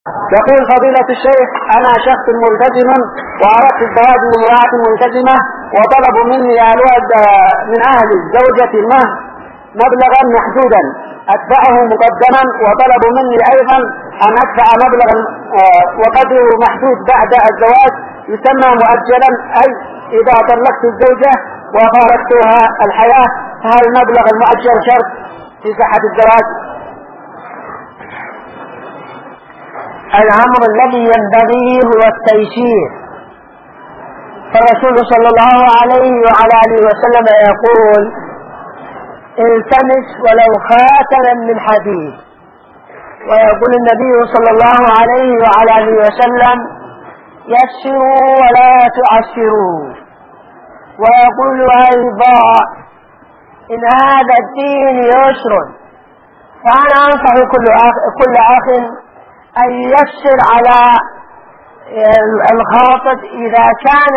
يقول فضيلة الشيخ: أنا شخص ملتزم وأردت الزواج من امرأة ملتزمة، وطلبوا مني من أهل الزوجة مبلغا محدودا أدفعه مقدما، وطلبوا مني أيضا أن أدفع مبلغا وقدره محدود بعد الزواج يسمى مؤجلا، أي إذا طلقت الزوجة وفارقتها الحياة فهل المبلغ المؤجل شرط في صحة الزواج؟ الأمر الذي ينبغي هو التيسير، فالرسول صلى الله عليه وعلى آله وسلم يقول: التمس ولو خاتما من حديد. ويقول النبي صلى الله عليه وعلى آله وسلم: يسروا ولا تعسروا. ويقول أيضا: إن هذا الدين يسر. فأنا أنصح كل أخ أن يسر على الخاطب إذا كان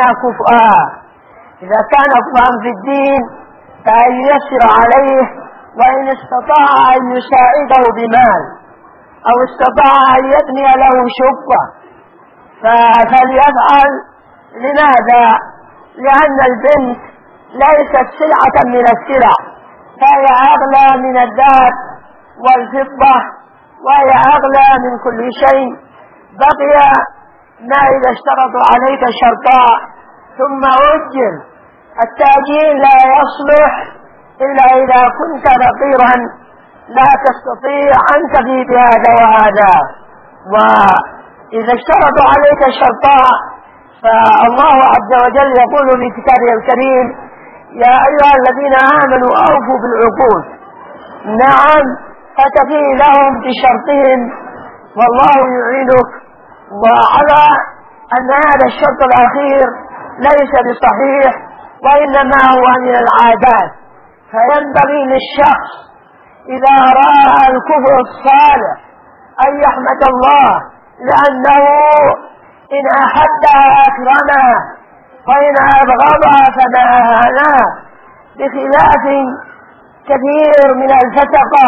كفءا في الدين، فأن يسر عليه، وإن استطاع أن يساعده بمال أو استطاع أن يبني له شقة فليفعل. لماذا؟ لأن البنت ليست سلعة من السلع، فهي أغلى من الذهب والفضة، وهي أغلى من كل شيء. بقي ما إذا اشترطوا عليك شرطاء ثم أجل. التأجيل لا يصلح إلا إذا كنت فقيرا لا تستطيع أن تفي بهذا وهذا. وإذا اشترطوا عليك شرطاء فالله عز وجل يقول في كتابه الكريم: يا أيها الذين آمنوا أوفوا بالعقود. نعم، فتفي لهم بشرطهم والله يعينك. وعلى أن هذا الشرط الأخير ليس بصحيح وإنما هو من العادات، فينبغي للشخص إذا رأى الكفر الصالح أن يحمد الله، لأنه إن أحبها أكرمها وإن أبغضها فما أهانها، بخلاف كثير من الفتقة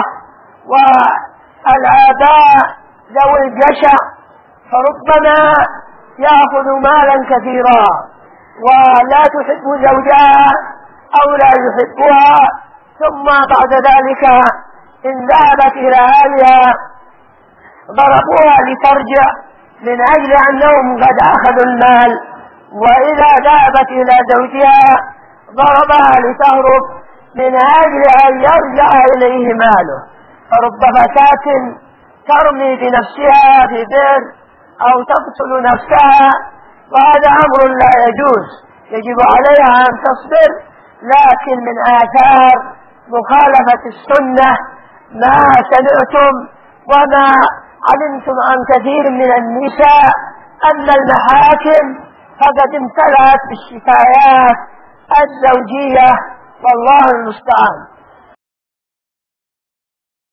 والآباء ذوي الجشع، فربما يأخذ مالا كثيرا ولا تحب زوجها أو لا يحبها، ثم بعد ذلك إن ذهبت إلى أهلها ضربوها لترجع من أجل أنهم قد أخذوا المال، وإذا ذهبت إلى زوجها ضربها لتهرب من أجل أن يرجع إليه ماله. فرب فتاة ترمي بنفسها في بئر أو تقتل نفسها، وهذا أمر لا يجوز، يجب عليها أن تصبر. لكن من آثار مخالفة السنة ما سمعتم وما علمتم عن كثير من النساء أن المحاكم فقد امتلأت بالشكايات الزوجية، والله المستعان.